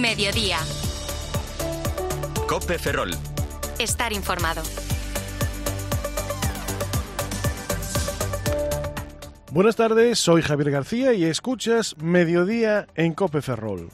Mediodía. COPE Ferrol. Estar informado. Buenas tardes, soy Javier García y escuchas Mediodía en COPE Ferrol.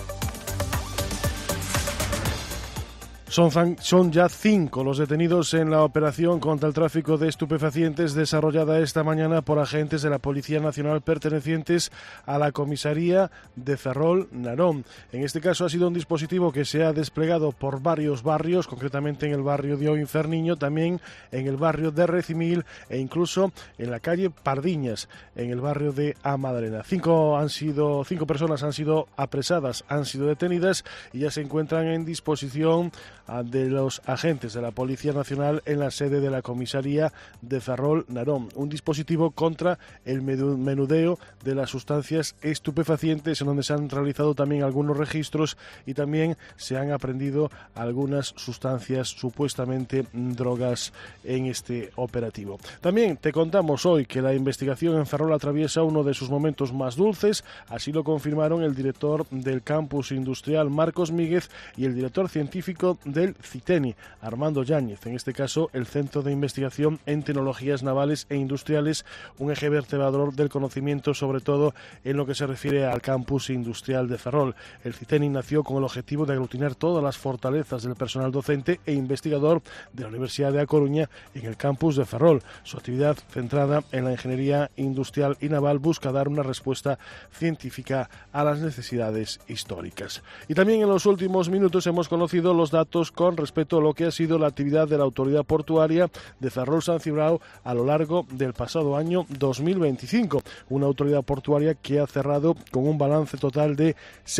Son ya 5 los detenidos en la operación contra el tráfico de estupefacientes desarrollada esta mañana por agentes de la Policía Nacional pertenecientes a la comisaría de Ferrol Narón. En este caso ha sido un dispositivo que se ha desplegado por varios barrios, concretamente en el barrio de Oinferniño, también en el barrio de Recimil e incluso en la calle Pardiñas, en el barrio de Amadalena. 5 personas han sido apresadas, han sido detenidas y ya se encuentran en disposición de los agentes de la Policía Nacional en la sede de la comisaría de Ferrol Narón. Un dispositivo contra el menudeo de las sustancias estupefacientes, en donde se han realizado también algunos registros y también se han aprehendido algunas sustancias, supuestamente drogas, en este operativo. También te contamos hoy que la investigación en Ferrol atraviesa uno de sus momentos más dulces, así lo confirmaron el director del campus industrial, Marcos Míguez, y el director científico del CITENI, Armando Yáñez. En este caso, el Centro de Investigación en Tecnologías Navales e Industriales, un eje vertebrador del conocimiento, sobre todo en lo que se refiere al campus industrial de Ferrol. El CITENI nació con el objetivo de aglutinar todas las fortalezas del personal docente e investigador de la Universidad de A Coruña en el campus de Ferrol. Su actividad, centrada en la ingeniería industrial y naval, busca dar una respuesta científica a las necesidades históricas. Y también en los últimos minutos hemos conocido los datos con respecto a lo que ha sido la actividad de la autoridad portuaria de Ferrol San Cibrao a lo largo del pasado año 2025. Una autoridad portuaria que ha cerrado con un balance total de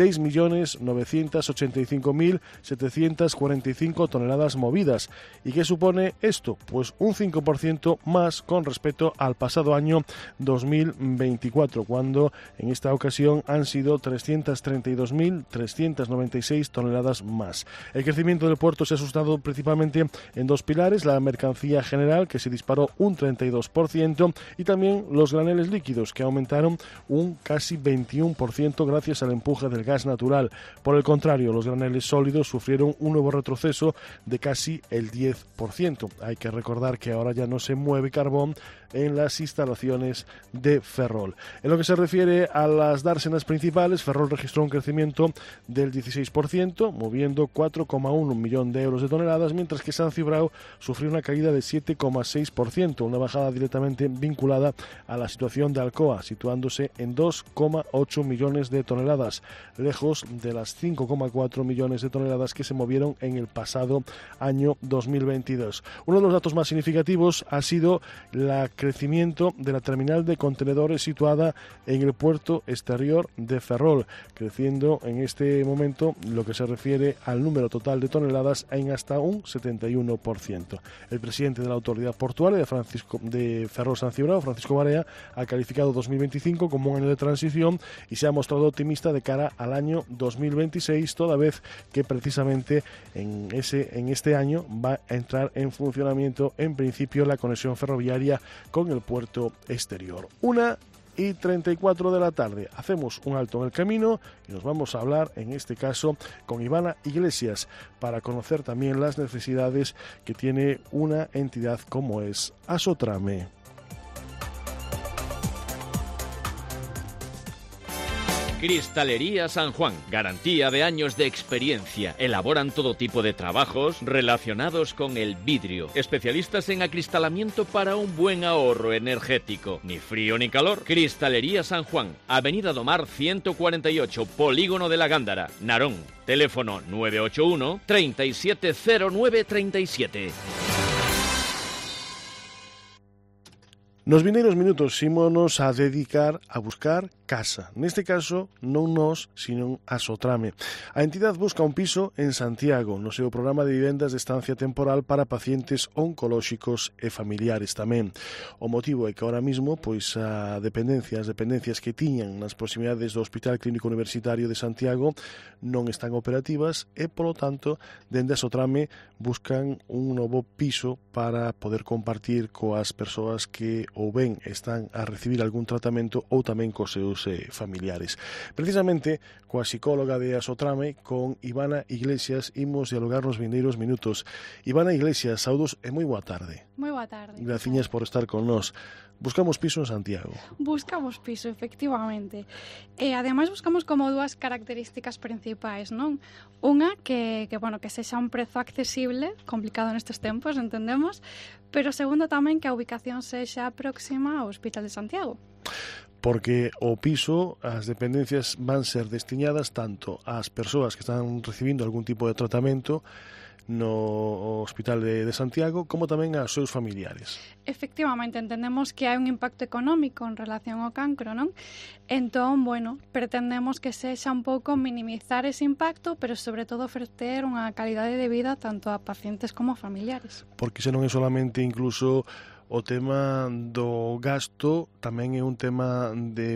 6.985.745 toneladas movidas. ¿Y qué supone esto? Pues un 5% más con respecto al pasado año 2024, cuando en esta ocasión han sido 332.396 toneladas más. El crecimiento del puerto se ha sustentado principalmente en dos pilares: la mercancía general, que se disparó un 32%, y también los graneles líquidos, que aumentaron un casi 21% gracias al empuje del gas natural. Por el contrario, los graneles sólidos sufrieron un nuevo retroceso de casi el 10%. Hay que recordar que ahora ya no se mueve carbón en las instalaciones de Ferrol. En lo que se refiere a las dársenas principales, Ferrol registró un crecimiento del 16%, moviendo 4,1 millón de euros de toneladas, mientras que San Cibrao sufrió una caída de 7,6%, una bajada directamente vinculada a la situación de Alcoa, situándose en 2,8 millones de toneladas, lejos de las 5,4 millones de toneladas que se movieron en el pasado año 2022. Uno de los datos más significativos ha sido el crecimiento de la terminal de contenedores situada en el puerto exterior de Ferrol, creciendo en este momento lo que se refiere al número total de toneladas en hasta un 71%. El presidente de la autoridad portuaria de Ferrol San Cibrao, Francisco Barea, ha calificado 2025 como un año de transición y se ha mostrado optimista de cara al año 2026, toda vez que precisamente en este año va a entrar en funcionamiento en principio la conexión ferroviaria con el puerto exterior. 1:34 de la tarde. Hacemos un alto en el camino y nos vamos a hablar, en este caso, con Ivana Iglesias, para conocer también las necesidades que tiene una entidad como es Asotrame. Cristalería San Juan, garantía de años de experiencia. Elaboran todo tipo de trabajos relacionados con el vidrio. Especialistas en acristalamiento para un buen ahorro energético. Ni frío ni calor. Cristalería San Juan, Avenida Domar 148, Polígono de la Gándara, Narón. Teléfono 981 370937. Nos vineiros minutos ímonos a dedicar a buscar casa. Neste caso, non nós, sino Asotrame. A entidade busca un piso en Santiago, no seu programa de vivendas de estancia temporal para pacientes oncolóxicos e familiares tamén. O motivo é que ahora mismo, pois, as dependencias que tiñan nas proximidades do Hospital Clínico Universitario de Santiago non están operativas e, polo tanto, dende Asotrame buscan un novo piso para poder compartir coas persoas que ou ben están a recibir algún tratamento ou tamén cos seus seus familiares. Precisamente coa psicóloga de Asotrame, con Ivana Iglesias, imos dialogar nos vindeiros minutos. Ivana Iglesias, saudos e moi boa tarde. Moi boa tarde. Graciñas por estar con nós. Buscamos piso en Santiago. Buscamos piso, efectivamente. E ademais buscamos como dúas características principais, non? Unha que sexa un prezo accesible, complicado nestes tempos, entendemos, pero segundo tamén que a ubicación sexa próxima ao Hospital de Santiago. Porque o piso, as dependencias van ser destinadas tanto ás persoas que están recibindo algún tipo de tratamento no Hospital de Santiago, como tamén aos seus familiares. Efectivamente, entendemos que hai un impacto económico en relación ao cancro, non? Entón, pretendemos que sexa un pouco minimizar ese impacto, pero sobre todo ofrecer unha calidade de vida tanto a pacientes como a familiares. Porque se non é solamente incluso o tema do gasto, tamén é un tema de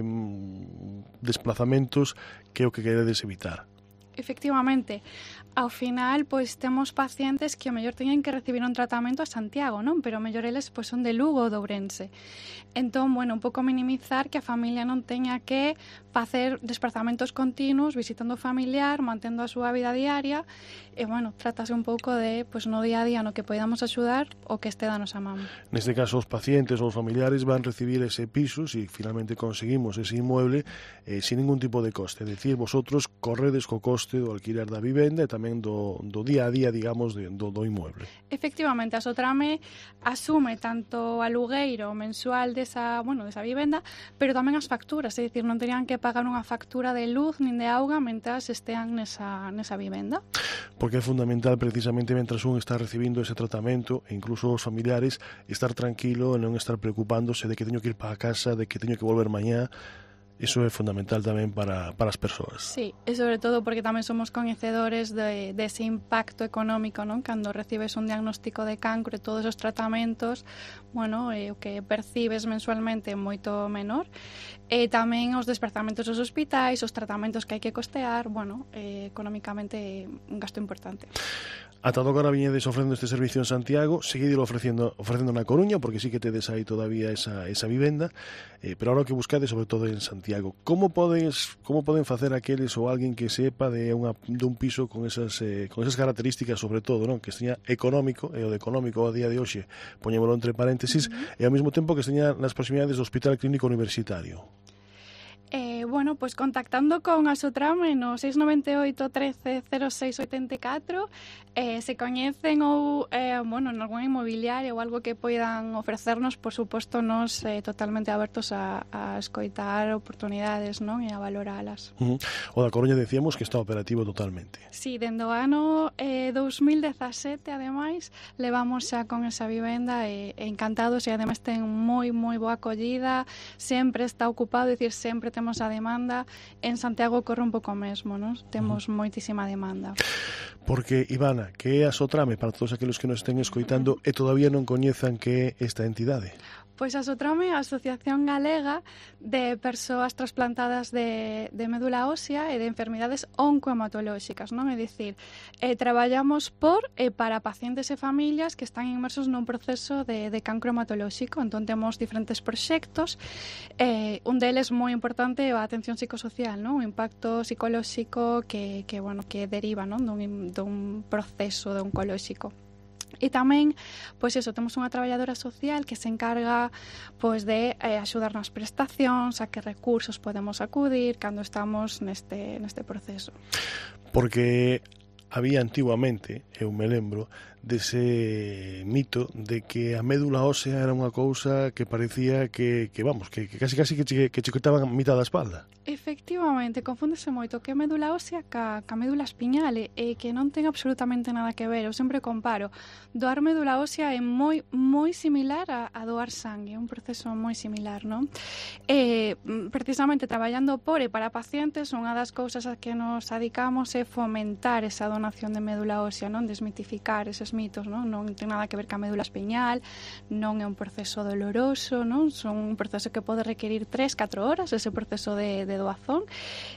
desplazamentos que é o que queredes evitar. Efectivamente, ao final, temos pacientes que ao mellor teñen que recibir un tratamento a Santiago, non? Pero ao mellor eles son de Lugo ou de Ourense. Entón, un pouco minimizar que a familia non teña que facer desplazamentos continuos, visitando o familiar, mantendo a súa vida diaria, e, trátase un pouco de, no día a día, no que podamos axudar o que este da nosa man. Neste caso, os pacientes ou os familiares van recibir ese piso, se finalmente conseguimos ese inmueble, sin ningún tipo de coste. É dicir, vosotros corredes co coste do alquiler da vivenda e tamén do día a día, digamos, do inmueble. Efectivamente, a Asotrame asume tanto o alugueiro mensual desa vivenda, pero tamén as facturas, é dicir, non terían que pagar unha factura de luz nin de auga mentras estean nesa vivenda. Porque é fundamental, precisamente, mentras un está recibindo ese tratamento, e incluso os familiares, estar tranquilo e non estar preocupándose de que teño que ir para a casa, de que teño que volver mañá. Iso é fundamental tamén para as persoas. Sí, e sobre todo porque tamén somos coñecedores de ese impacto económico, non? Cando recibes un diagnóstico de cancro e todos os tratamentos, o que percibes mensualmente é moito menor. E tamén os desplazamentos aos hospitais, os tratamentos que hai que costear, económicamente é un gasto importante. Ata agora viñedes ofrecendo este servicio en Santiago, seguidelo ofrecendo na Coruña, porque sí que tedes aí todavía esa vivenda, pero ahora o que buscades sobre todo en Santiago. Como poden facer aqueles ou alguén que sepa dun piso con esas características, sobre todo, non? Que esteña económico, e o de económico a día de hoxe, poñémolo entre paréntesis, e ao mesmo tempo que esteña nas proximidades do Hospital Clínico Universitario? Contactando con Asotrame no 698 13 06 84, se coñecen ou en algún inmobiliario ou algo que poidan ofrecernos, por suposto, nos totalmente abertos a escoitar oportunidades, non? E a valoralas. O da Coruña decíamos que está operativo totalmente. Sí, dende o ano 2017, ademais, levamos xa con esa vivenda e encantados, e ademais ten moi boa acollida, sempre está ocupado, é dicir, sempre temos a demanda. En Santiago corre un pouco mesmo, non? Temos moitísima demanda. Porque, Ivana, que é Asotrame para todos aqueles que nos estén escoitando e todavía non coñezan que é esta entidade? Pois Asotrame é a Asociación Galega de Persoas Transplantadas de Médula Ósea e de Enfermidades Oncohematolóxicas, non? É dicir, traballamos por e para pacientes e familias que están inmersos nun proceso de cancro hematolóxico. Entón temos diferentes proxectos, un deles moi importante é a atención psicosocial, non? O impacto psicolóxico que deriva, non? Dun proceso de oncolóxico. E tamén, temos unha traballadora social que se encarga de axudar nas prestacións, a que recursos podemos acudir cando estamos neste proceso. Porque había antiguamente, eu me lembro, dese mito de que a médula ósea era unha cousa que parecía que casi que che cortaban a mitad da espalda. Efectivamente, confúndese moito que a médula ósea ca médula espiñal e que non ten absolutamente nada que ver. Eu sempre comparo. Doar médula ósea é moi similar a doar sangue, é un proceso moi similar, non? Precisamente traballando por e para pacientes, unha das cousas a que nos adicamos é fomentar esa donación de médula ósea, non? Desmitificar eses mitos, non? Non ten nada que ver ca médula espiñal, non é un proceso doloroso, non? Son un proceso que pode requerir 3-4 horas, ese proceso de de doazón,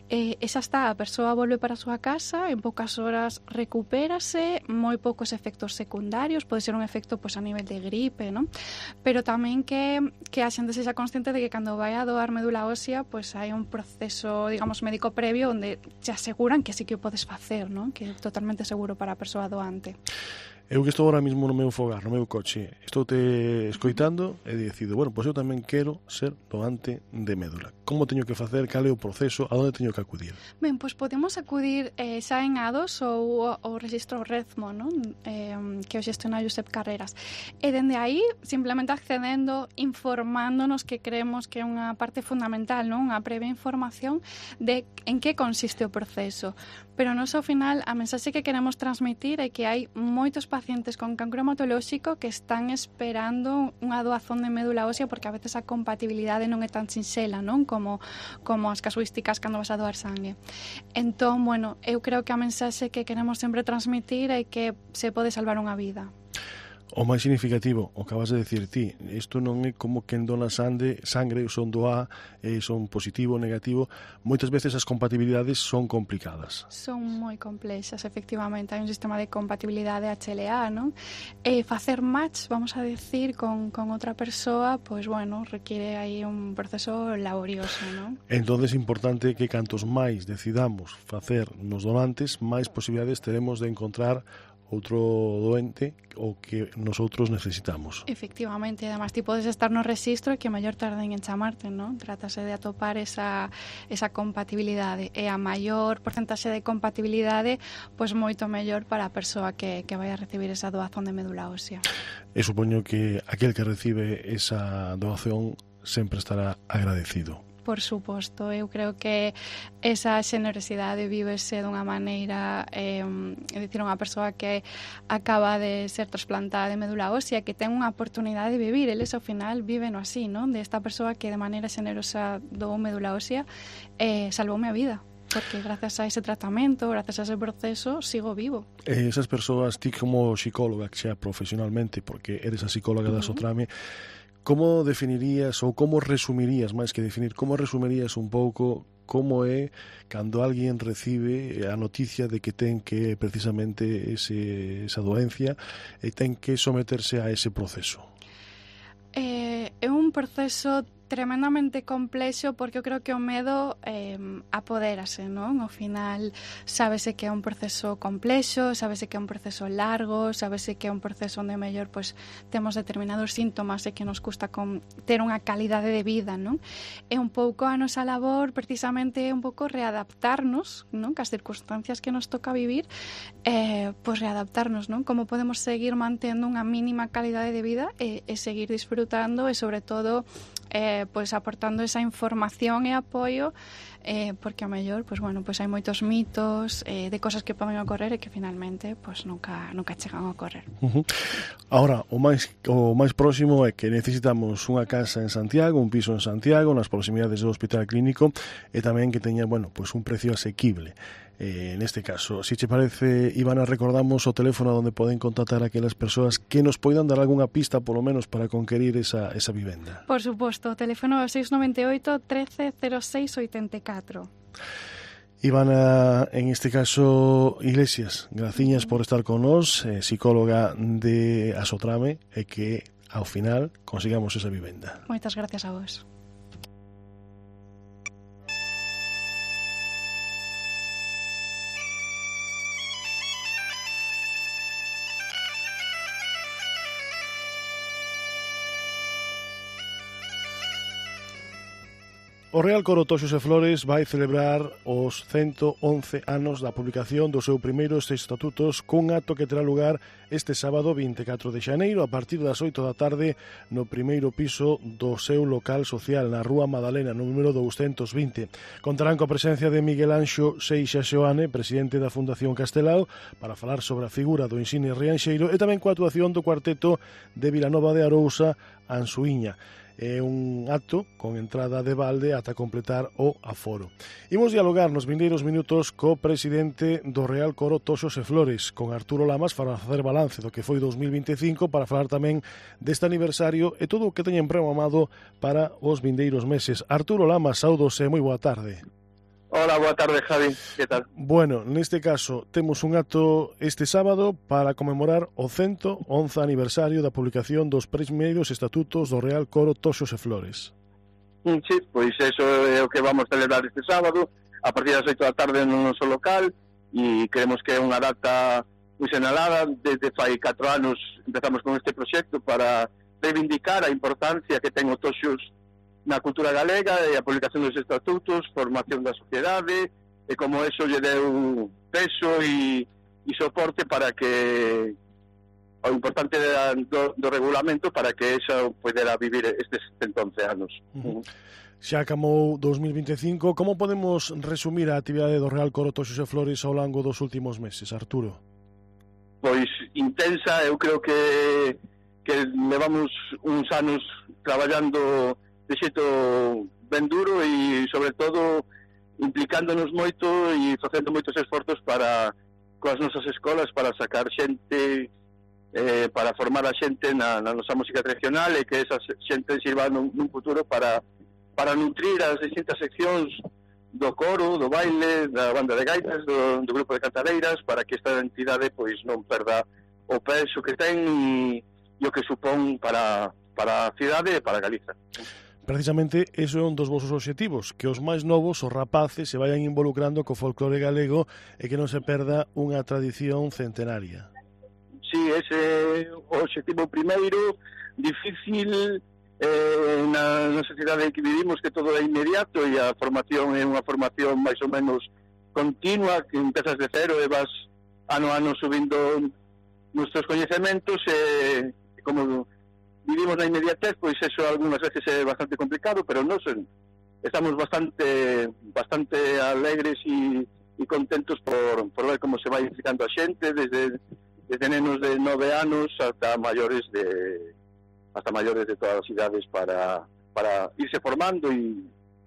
e xa está, a persoa volve para a súa casa, en poucas horas recupérase, moi poucos efectos secundarios, pode ser un efecto pois, a nivel de gripe, non? Pero tamén que a xente sexa consciente de que cando vai a doar médula ósea, pois hai un proceso, digamos, médico previo onde te aseguran que sí que o podes facer, non? Que é totalmente seguro para a persoa doante. Eu que estou ahora mismo no meu fogar, no meu coche, estou te escoitando e decido, bueno, pois eu tamén quero ser doante de médula. Como teño que facer? Cal é o proceso? A onde teño que acudir? Ben, pois podemos acudir xa en ADOS ou o rexistro Redmo, non? Que o xestiona Josep Carreras. E dende aí, simplemente accedendo, informándonos que creemos que é unha parte fundamental, non? Unha previa información de en que consiste o proceso. Pero nos, ao final, a mensaxe que queremos transmitir é que hai moitos pacientes con cancro hematolóxico que están esperando unha doazón de médula ósea porque a veces a compatibilidade non é tan sinxela, non? Como as casuísticas cando vas a doar sangue. Entón, bueno, eu creo que a mensaxe que queremos sempre transmitir é que se pode salvar unha vida. O máis significativo, o que acabas de decir ti, isto non é como quen dona sangre, son do A, son positivo ou negativo, moitas veces as compatibilidades son complicadas. Son moi complexas, efectivamente, hai un sistema de compatibilidade HLA, non? E facer match, vamos a decir, con outra persoa, pois, bueno, requiere aí un proceso laborioso, non? Entón é importante que cantos máis decidamos facer nos donantes, máis posibilidades teremos de encontrar outro doente o que nosotros necesitamos. Efectivamente, además ti podes estar no rexistro e que maior tarden en chamarte, non? Trátase de atopar esa compatibilidade e a maior porcentaxe de compatibilidade, pois moito mellor para a persoa que vai a recibir esa doazón de médula ósea. E supoño que aquel que recibe esa doación sempre estará agradecido. Por suposto, eu creo que esa xenerosidade vívese dunha maneira, é dicir, unha persoa que acaba de ser trasplantada de médula ósea, que ten unha oportunidade de vivir, eles ao final viven así, non? De esta persoa que de maneira xenerosa doou médula ósea, salvoume a vida. Porque gracias a ese tratamento, gracias a ese proceso, sigo vivo. Esas persoas, ti como psicóloga, que xa profesionalmente, porque eres a psicóloga da Sotrame, como definirías ou como resumirías, máis que definir, como resumirías un pouco como é cando alguén recibe a noticia de que ten que precisamente esa doencia e ten que someterse a ese proceso? É un proceso tremendamente complexo porque eu creo que o medo apodérase, non? Ao final sábese que é un proceso complexo, sábese que é un proceso largo, sábese que é un proceso onde mellor pois temos determinados síntomas e que nos custa ter unha calidade de vida, non? É un pouco a nosa labor precisamente un pouco readaptarnos, non? Que as circunstancias que nos toca vivir, pois readaptarnos, non? Como podemos seguir mantendo unha mínima calidade de vida e seguir disfrutando e sobre todo pois aportando esa información e apoio porque a mellor pois bueno, pois hai moitos mitos de cosas que poden ocorrer e que finalmente pois nunca chegan a ocorrer. Ahora, o máis próximo é que necesitamos unha casa en Santiago, un piso en Santiago, nas proximidades do Hospital Clínico e tamén que teña, bueno, pois un precio asequible. Neste caso, se che parece, Ivana, recordamos o teléfono onde poden contactar aquelas persoas que nos poidan dar algunha pista, polo menos, para conquerir esa vivenda. Por suposto, o teléfono 698 13 06 84. Ivana, en este caso, Iglesias, graciñas por estar con nós, psicóloga de Asotrame, e que, ao final, consigamos esa vivenda. Moitas gracias a vos. O Real Coro Toxos e Flores vai celebrar os 111 anos da publicación dos seus primeiros estatutos cun acto que terá lugar este sábado 24 de xaneiro a partir das 8 da tarde no primeiro piso do seu local social na Rúa Madalena, no número 220. Contarán coa presencia de Miguel Anxo Seixa Xoane, presidente da Fundación Castelao, para falar sobre a figura do Insigne Rianxeiro e tamén coa actuación do cuarteto de Vilanova de Arousa, Ansuíña. É un acto con entrada de balde ata completar o aforo. Imos dialogar nos vindeiros minutos co presidente do Real Coro Toxos e Flores, con Arturo Lamas, para facer balance do que foi 2025, para falar tamén deste aniversario e todo o que teñen programado para os vindeiros meses. Arturo Lamas, saudos e moi boa tarde. Hola, boa tarde, Javi. Que tal? Bueno, neste caso, temos un acto este sábado para conmemorar o 111 aniversario da publicación dos primeiros estatutos do Real Coro Toxos e Flores. Sí, pois eso é o que vamos celebrar este sábado, a partir das 8 da tarde no noso local, e creemos que é unha data moi senalada. Desde fai 4 anos empezamos con este proxecto para reivindicar a importancia que ten o Toxos na cultura galega e a publicación dos estatutos, formación da sociedade, e como eso lle deu peso e soporte para que o importante do regulamento para que eso pudera vivir estes 111 anos. Xa acabou 2025, como podemos resumir a actividade do Real Coro Toxos e Flores ao longo dos últimos meses, Arturo? Pois intensa, eu creo que levamos uns anos traballando de xeito ben duro e, sobre todo, implicándonos moito e facendo moitos esforzos para coas nosas escolas para sacar xente, para formar a xente na nosa música tradicional e que esa xente sirva nun futuro para nutrir as distintas seccións do coro, do baile, da banda de gaitas, do grupo de cantareiras, para que esta entidade pois non perda o peso que ten e o que supón para a cidade e para Galiza. Precisamente, eso é un dos vosos obxectivos, que os máis novos, os rapaces, se vayan involucrando co folclore galego e que non se perda unha tradición centenaria. Sí, ese é o obxectivo primeiro, difícil na sociedade que vivimos, que todo é inmediato e a formación é unha formación máis ou menos continua, que empezas de cero e vas ano a ano subindo nuestros coñecementos e como vivimos na inmediatez, pois eso algunhas veces é bastante complicado, pero nós estamos bastante alegres e contentos por ver como se vai implicando a xente, desde nenos de 9 anos hasta maiores de todas as idades para irse formando e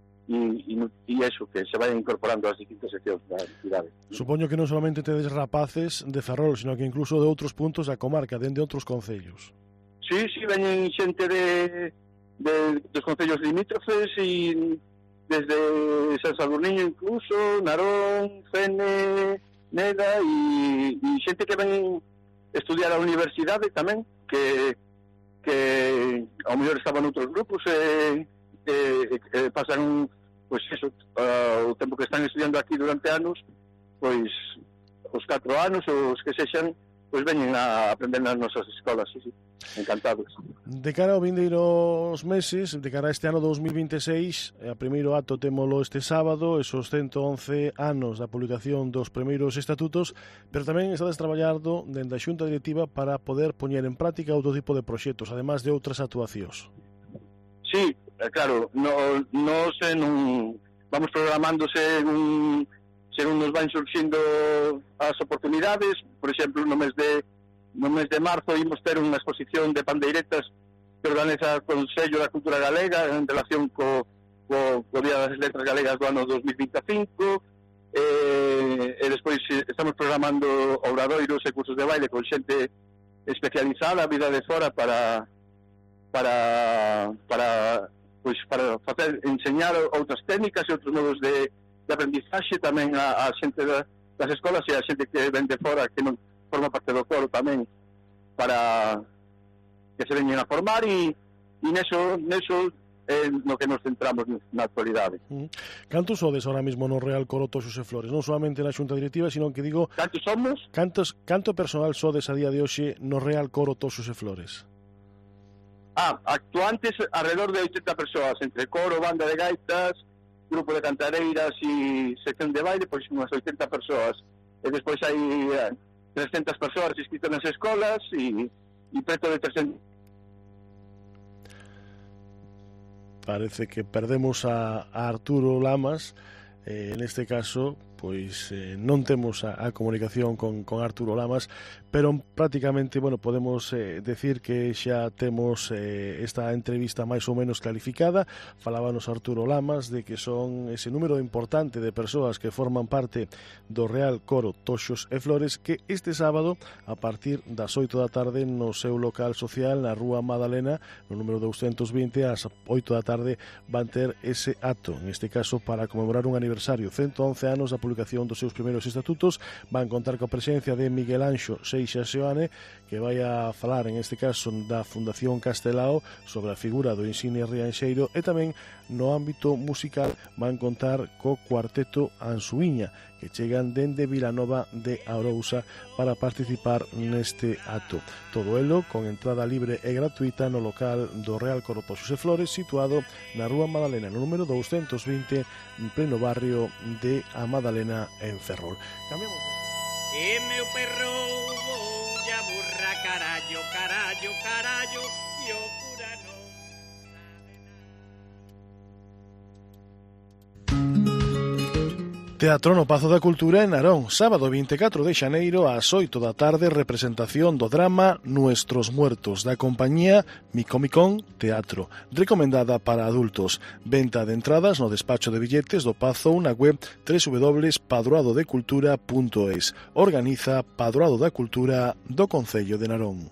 eso, que se vayan incorporando as distintas seccións da entidade. Supoño que non solamente tedes rapaces de Ferrol, sino que incluso de outros puntos da comarca, dende outros concellos. Sí, veñen xente dos concellos limítrofes e desde San Sadurniño incluso, Narón, Fene, Neda e xente que ven estudiar a universidade tamén, que ao mellor estaban outros grupos e pasan pois eso, o tempo que están estudiando aquí durante anos, pois os 4 anos, os que sexan, pois veñen a aprender nas nosas escolas, sí, encantados. De cara ao vindeiros meses, de cara a este ano 2026, a primeiro acto témolo este sábado, esos 111 anos da publicación dos primeiros estatutos, pero tamén estades traballando dende a Xunta Directiva para poder poñer en práctica outro tipo de proxectos, además de outras actuacións. Sí, claro, nos vamos programándose según nos van surxindo as oportunidades. Por exemplo, no mes de marzo imos ter unha exposición de pandeiretas que organiza o Consello da Cultura Galega en relación co Día das Letras Galegas do ano 2025, e despois estamos programando obradoiros e cursos de baile con xente especializada, vida de fora, para enseñar outras técnicas e outros modos de aprendizaxe tamén a xente das escolas e a xente que ven de fora, que non forma parte do coro tamén, para que se veñen a formar e neso no que nos centramos na actualidade. Cantos sodes ahora mesmo no Real Coro Toxos e Flores? Non solamente na Xunta Directiva, sino que digo... Cantos somos? Canto personal sodes a día de hoxe no Real Coro Toxos e Flores? Actuantes alrededor de 80 persoas, entre coro, banda de gaitas, grupo de cantareiras e sección de baile, pois unhas 80 persoas. E despois hai 300 persoas inscritas nas escolas e preto de 300. Parece que perdemos a Arturo Lamas. neste caso pois non temos a comunicación con Arturo Lamas, pero prácticamente, bueno, podemos decir que xa temos esta entrevista máis ou menos clarificada. Falábanos Arturo Lamas de que son ese número importante de persoas que forman parte do Real Coro Toxos e Flores, que este sábado, a partir das 8 da tarde, no seu local social na Rúa Madalena, no número 220, ás 8 da tarde, van ter ese acto, en este caso para conmemorar un aniversario, 111 anos da publicación dos seus primeiros estatutos. Van contar coa presencia de Miguel Anxo Seixa Seoane, que vai a falar en este caso da Fundación Castelao sobre a figura do insigne rianxeiro, e tamén no ámbito musical van contar co cuarteto Ansuíña, que chegan dende Vilanova de Arousa para participar neste acto. Todo elo con entrada libre e gratuita no local do Real Coro Toxos e Flores, situado na Rúa Madalena, no número 220, en pleno barrio de A Madalena, en Ferrol. Cambiamos. E meu perro a burra, carallo, carallo, carallo, e o cura non sabe nada. Teatro no Pazo da Cultura en Narón, sábado 24 de xaneiro ás 8 da tarde, representación do drama Nuestros Muertos, da compañía Micomicón Teatro, recomendada para adultos. Venta de entradas no despacho de billetes do Pazo, na web www.padroadodecultura.es. Organiza Padroado da Cultura do Concello de Narón.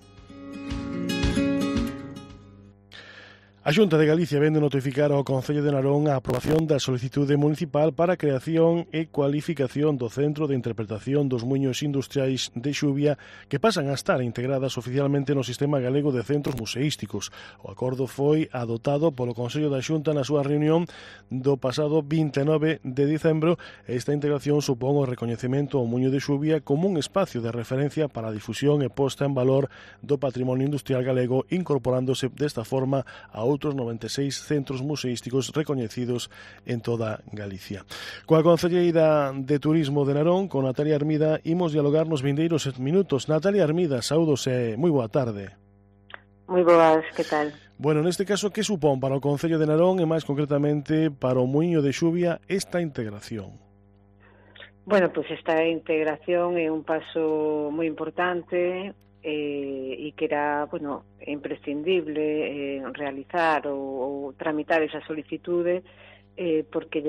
A Xunta de Galicia vén de notificar ao Concello de Narón a aprobación da solicitude municipal para a creación e cualificación do Centro de Interpretación dos Muiños Industriais de Xuvia, que pasan a estar integradas oficialmente no Sistema Galego de Centros Museísticos. O acordo foi adoptado polo Consello da Xunta na súa reunión do pasado 29 de dicembro. Esta integración supón o recoñecemento ao Muiño de Xuvia como un espacio de referencia para a difusión e posta en valor do patrimonio industrial galego, incorporándose desta forma a outros 96 centros museísticos recoñecidos en toda Galicia. Coa concelleira de Turismo de Narón, con Natalia Armida, imos dialogar nos vindeiros minutos. Natalia Armida, saúdos e moi boa tarde. Moi boas, que tal? Bueno, neste caso, que supón para o Concello de Narón e máis concretamente para o Muiño de Xuvia esta integración? Bueno, pois esta integración é un paso moi importante e que era, bueno, imprescindible realizar ou tramitar esa solicitude porque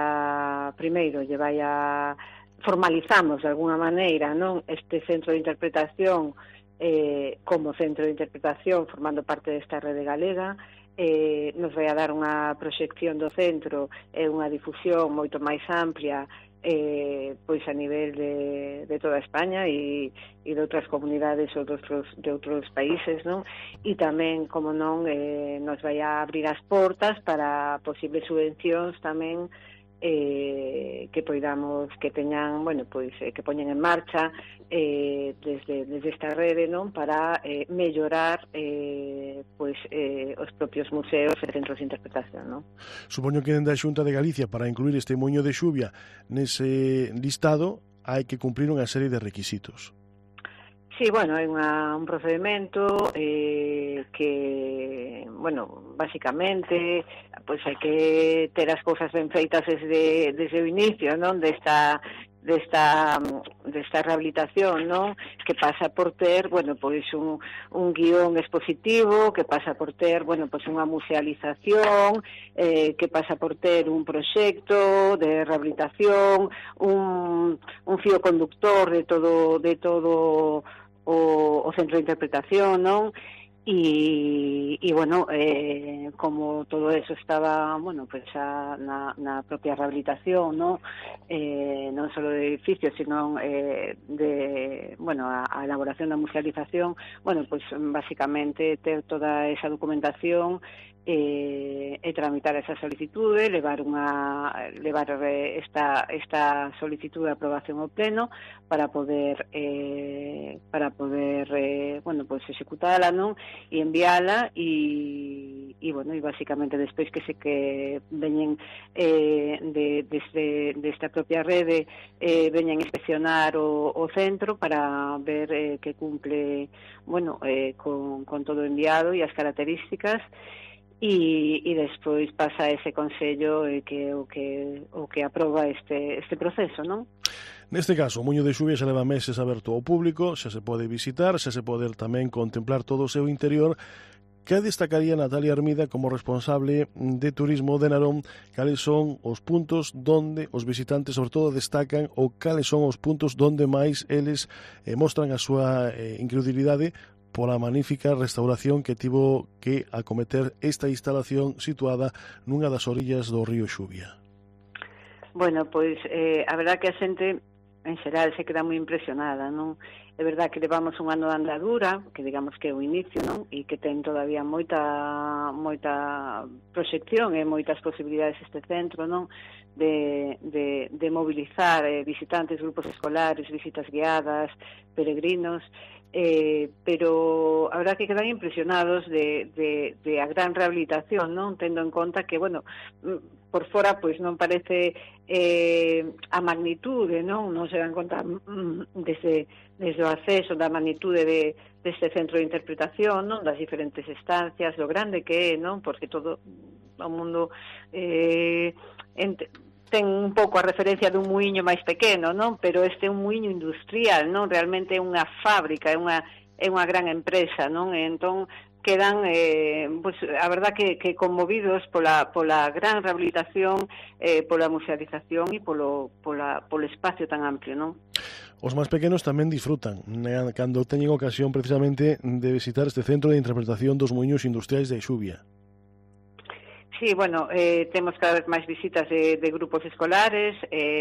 formalizamos de alguna maneira, non, este centro de interpretación como centro de interpretación formando parte desta rede galega. Nos vai a dar unha proxección do centro e unha difusión moito máis amplia pois a nivel de toda España e de outras comunidades ou de outros países, non? E tamén, como non, nos vai a abrir as portas para posibles subvencións tamén que poidamos, que teñan, bueno, pois que poñen en marcha desde esta rede, non, para mellorar pois os propios museos e centros de interpretación, non? Supoño que dende a Xunta de Galicia, para incluir este Muiño de Xuvia nese listado, hai que cumprir unha serie de requisitos. Sí, bueno, é un procedimento que, bueno, basicamente, pois hai que ter as cousas ben feitas desde o inicio, non, desta rehabilitación, non, que pasa por ter, bueno, pois un guión expositivo, que pasa por ter, bueno, pois unha musealización, que pasa por ter un proxecto de rehabilitación, un fío conductor de todo o centro de interpretación, non? E bueno, como todo eso estaba, bueno, pues na propia rehabilitación, ¿no? Non só do edificio, sino bueno, a elaboración da musealización, bueno, pues basicamente ter toda esa documentación e tramitar esa solicitude, levar esta solicitude de aprobación ao pleno para poder bueno, pues executala, non? E enviala e bueno, e basicamente despois que veñen desta propia rede veñen inspeccionar o centro para ver que cumple, bueno, con todo o enviado e as características. e despois pasa ese consello que o que aproba este proceso, non? Neste caso, o Muiño de Xuvia xa leva meses aberto ao público, xa se pode visitar, xa se pode tamén contemplar todo o seu interior. Que destacaría Natalia Hermida como responsable de turismo de Narón? Cales son os puntos donde os visitantes sobre todo destacan ou cales son os puntos donde máis eles mostran a súa incredulidade pola magnífica restauración que tivo que acometer esta instalación situada nunha das orillas do río Xuvia? Bueno, pois a verdad que a xente en xeral se queda moi impresionada, non? É verdad que levamos un ano de andadura, que digamos que é o inicio, non? E que ten todavía moita proxección e moitas posibilidades este centro, non? De mobilizar visitantes, grupos escolares, visitas guiadas, peregrinos, pero a verdad que quedan impresionados de a gran rehabilitación, non? Tendo en conta que, bueno, por fora pois non parece a magnitude, non se dan conta desde o acceso da magnitude deste centro de interpretación, non, das diferentes estancias, lo grande que é, non, porque todo o mundo ten un pouco a referencia dun muiño máis pequeno, non, pero este é un muiño industrial, non, realmente é unha fábrica, é unha gran empresa, non, e entón quedan, pues, a verdad que conmovidos pola gran rehabilitación, pola musealización e polo espacio tan amplio, non? Os máis pequenos tamén disfrutan cando teñen ocasión precisamente de visitar este centro de interpretación dos muiños industriais de Xuvia. Sí, bueno, temos cada vez máis visitas de grupos escolares,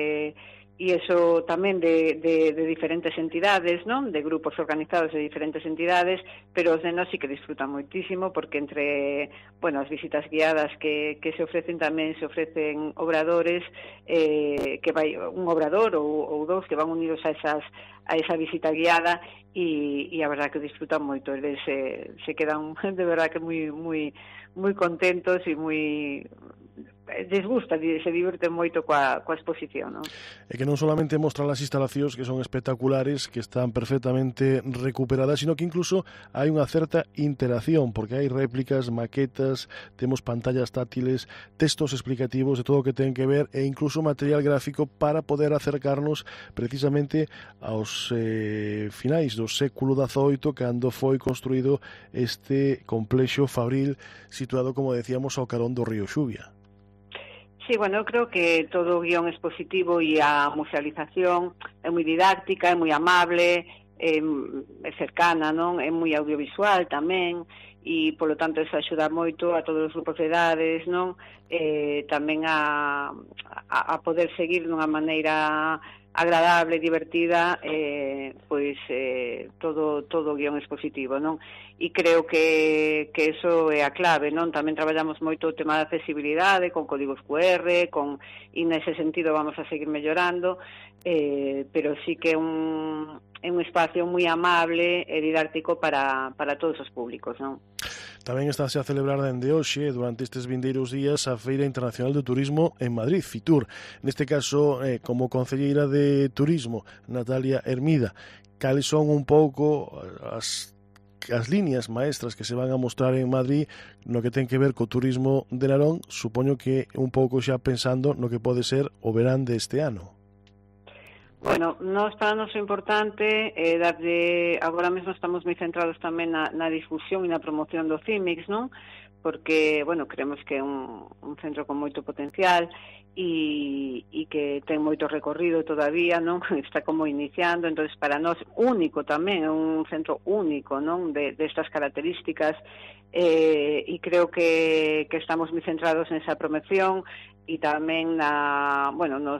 e iso tamén de diferentes entidades, non? De grupos organizados de diferentes entidades, pero os nenos sí que disfrutan moitísimo porque entre, bueno, as visitas guiadas que se ofrecen tamén se ofrecen obradores, que vai un obrador ou dous que van unidos a esa visita guiada e a verdad que disfrutan moito, eles se quedan de verdad que moi contentos e moi les gusta, se diverten moito coa exposición, non? E que non solamente mostran as instalacións que son espectaculares, que están perfectamente recuperadas, sino que incluso hai unha certa interacción, porque hai réplicas, maquetas, temos pantallas táctiles, textos explicativos de todo o que ten que ver e incluso material gráfico para poder acercarnos precisamente aos finais do século XVIII, cando foi construído este complexo fabril situado, como decíamos, ao carón do río Xuvia. Sí, bueno, eu creo que todo o guión expositivo e a musealización é moi didáctica, é moi amable, é cercana, non? É moi audiovisual tamén, e, polo tanto, eso axuda moito a todos os grupos de edades, non? Tamén a poder seguir dunha maneira agradable, divertida, pois todo o guión expositivo, non? E creo que eso é a clave, non? Tamén traballamos moito o tema da accesibilidade, con códigos QR, e nese sentido vamos a seguir mellorando, pero sí que é un espacio moi amable e didáctico para todos os públicos, non? Tamén estáse a celebrar dende hoxe, durante estes vindeiros días, a Feira Internacional de Turismo en Madrid, Fitur. Neste caso, como concelleira de Turismo, Natalia Hermida, cales son un pouco as líneas maestras que se van a mostrar en Madrid no que ten que ver co turismo de Narón, supoño que un pouco xa pensando no que pode ser o verán deste ano? Bueno, nós para nós é importante agora mesmo estamos moi centrados tamén na difusión e na promoción do CIMIX, non? Porque, bueno, creemos que é un centro con moito potencial e que ten moito recorrido todavía, non? Está como iniciando, entonces para nós único tamén, é un centro único, non? Destas características, e creo que estamos moi centrados nesa promoción e tamén nas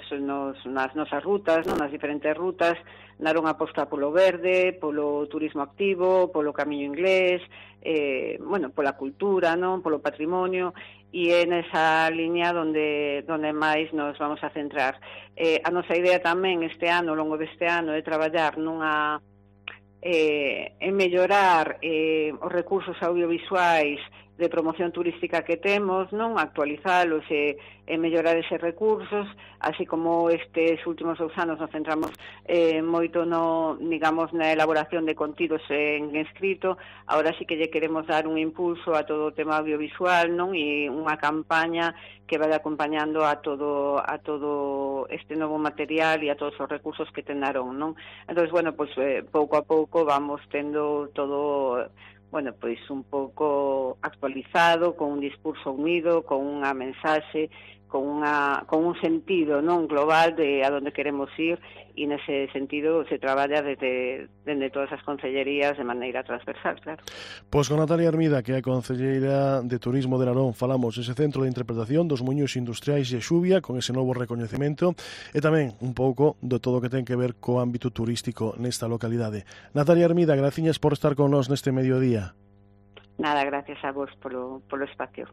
nosas rutas, non? Nas diferentes rutas. Narón aposta polo verde, polo turismo activo, polo camiño inglés, pola cultura, non? Polo patrimonio, e é nesa liña onde máis nos vamos a centrar. A nosa idea tamén este ano, ao longo deste ano, é traballar en mellorar os recursos audiovisuais de promoción turística que temos, non, actualizalos e mellorar eses recursos, así como estes últimos 2 anos nos centramos moito no, digamos, na elaboración de contidos en escrito. Ahora sí que lle queremos dar un impulso a todo o tema audiovisual, non, e unha campaña que vai acompañando a todo este novo material e a todos os recursos que ten Narón, non? Entón, bueno, pois pouco a pouco vamos tendo todo, bueno, pois un pouco actualizado, con un discurso unido, con unha mensaxe, con un sentido, non, global de a onde queremos ir, e nese sentido se traballa desde todas as concellerías de maneira transversal, claro. Pois con Natalia Hermida, que é a concelleira de Turismo de Narón, falamos ese centro de interpretación dos muiños industriais de Xuvia, con ese novo recoñecemento, e tamén un pouco de todo o que ten que ver co ámbito turístico nesta localidade. Natalia Hermida, graciñas por estar con nós neste mediodía. Nada, gracias a vos polo espacio.